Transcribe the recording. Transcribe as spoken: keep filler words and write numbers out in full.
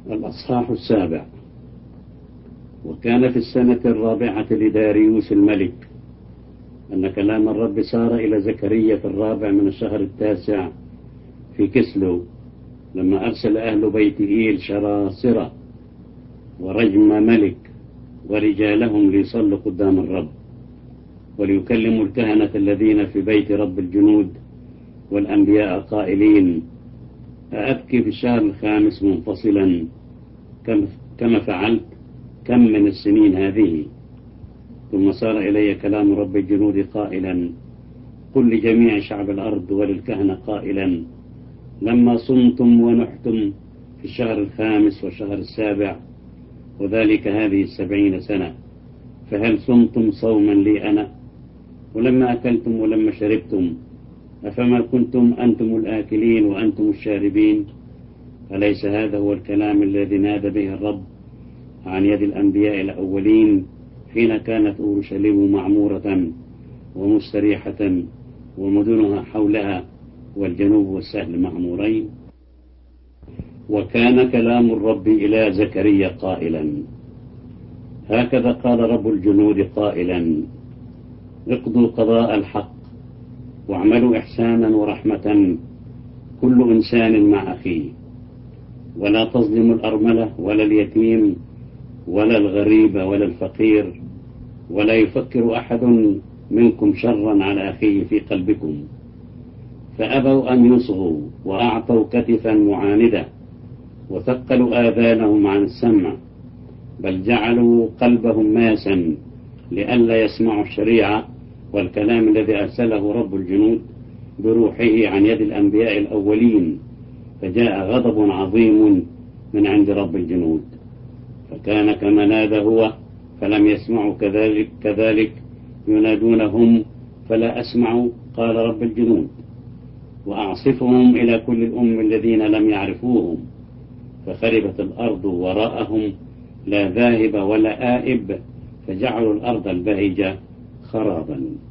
الأصحاح السابع. وكان في السنة الرابعة لداريوس الملك أن كلام الرب سار إلى زكريا في الرابع من الشهر التاسع في كسلو، لما أرسل أهل بيت إيل شراصرة ورجم ملك ورجالهم ليصلوا قدام الرب، وليكلموا الكهنة الذين في بيت رب الجنود والأنبياء قائلين: أأبكي في الشهر الخامس منفصلا كما فعلت كم من السنين هذه؟ ثم صار إلي كلام رب الجنود قائلا: قل لجميع شعب الأرض وللكهنة قائلا: لما صمتم ونحتم في الشهر الخامس والشهر السابع، وذلك هذه السبعين سنة، فهل صمتم صوما لي أنا؟ ولما أكلتم ولما شربتم، أفما كنتم أنتم الآكلين وأنتم الشاربين؟ أليس هذا هو الكلام الذي نادى به الرب عن يد الأنبياء الأولين حين كانت أورشليم معمورة ومستريحة ومدنها حولها والجنوب والسهل معمورين؟ وكان كلام الرب إلى زكريا قائلا: هكذا قال رب الجنود قائلا: اقضوا قضاء الحق واعملوا إحسانا ورحمة كل إنسان مع أخيه، ولا تظلموا الأرملة ولا اليتيم ولا الغريب ولا الفقير، ولا يفكر أحد منكم شرا على أخيه في قلبكم. فأبوا أن يصغوا وأعطوا كتفا معاندة وثقلوا آذانهم عن السمع، بل جعلوا قلبهم ماسا لئلا يسمعوا الشريعة والكلام الذي أرسله رب الجنود بروحه عن يد الأنبياء الأولين، فجاء غضب عظيم من عند رب الجنود. فكان كما نادى هو فلم يسمعوا، كذلك كذلك ينادونهم فلا أسمعوا، قال رب الجنود. وأعصفهم إلى كل الأم الذين لم يعرفوهم، فخربت الأرض وراءهم، لا ذاهب ولا آئب، فجعلوا الأرض البهجة خرابا.